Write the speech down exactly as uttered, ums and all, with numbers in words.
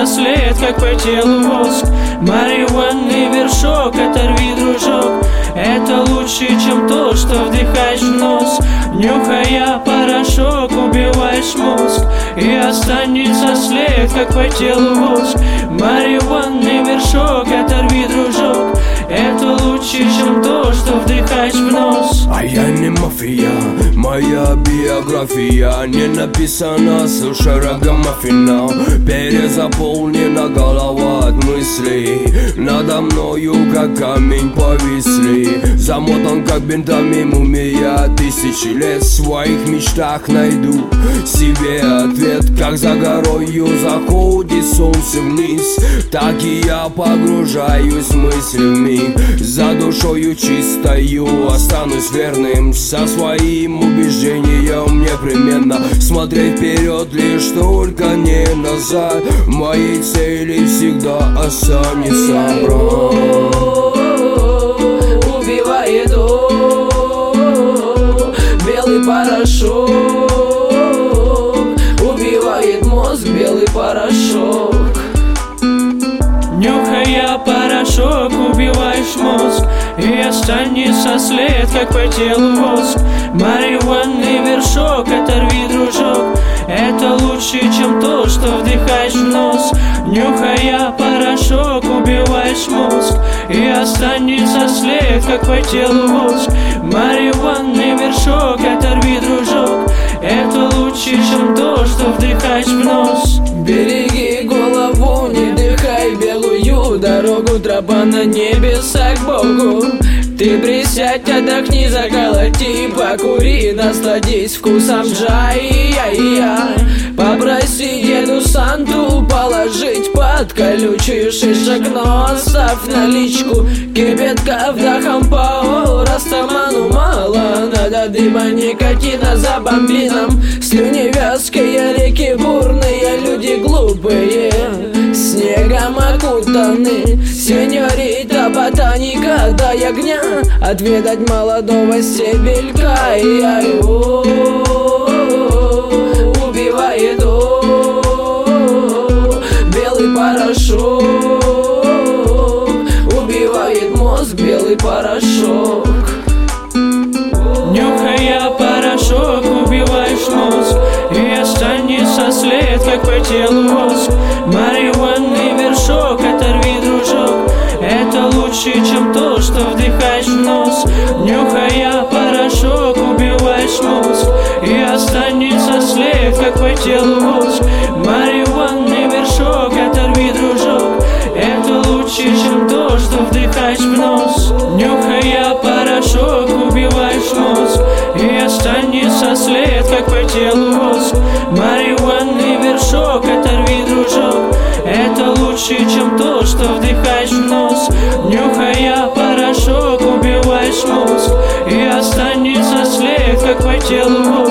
след, как по телу воск. Марихуанный вершок, оторви, дружок. Это лучше, чем то, что вдыхаешь в нос. Нюхая порошок, убиваешь мозг, и останется след, как по телу воск. Марихуанный вершок, оторви, дружок. Это лучше, чем то, что вдыхаешь в нос. А я не мафия, моя биография не написана, слушай рагамафинал. Перезаполнена голова от мыслей, надо мною как камень повисли. Замотан как бинтами мумия тысячи лет. В своих мечтах найду себе ответ. Как за горою заходит солнце вниз, так и я погружаюсь в мысли в миг. За душою чистою останусь верным со своим убеждением непременно. Смотреть вперед, лишь только не назад. Моей цели всегда останется брат. Убивает белый порошок, убивает мозг белый порошок. Нюхая порошок, убиваешь мозг, и останется след, как по телу воск. Марихуанный вершок, оторви, дружок. Это лучше, чем то, что вдыхаешь в нос. Нюхая порошок, убиваешь мозг, и останется след, как по телу воск. Марихуанный вершок, оторви, дружок. Это лучше, чем то, что вдыхаешь в нос. Береги голову, не дыхай белую дорогу. Тропа на небеса к Богу. Ты присядь, отдохни, заколоти, покури, насладись вкусом джай. Попроси деду Санту положить под колючий шишек носов наличку. Кипятка вдохом по растаману мало, надо дыма, никотина за бомбином. Слюни вязкие, реки бурные, люди глупые, снегом окутаны. Сеньорита ботаника, дай огня, отведать молодого стебелька. Убивает белый порошок, убивает мозг белый порошок. Нюхая порошок, убиваешь мозг, и останется след, как по телу воск. Марихуанный вершок, оторви, дружок. Это лучше, чем то, что вдыхаешь в нос. Нюхая порошок, убиваешь мозг, и останется след, как по телу воск. Марихуанный вершок, оторви, дружок. Это лучше, чем то, что вдыхаешь в нос. Нюхая порошок, убиваешь мозг, и останется след, как по телу воск. Марихуанный вершок, оторви, дружок. Это лучше, чем то, что вдыхаешь в нос. Нюхая порошок, убиваешь мозг, и останется след, как по телу воск.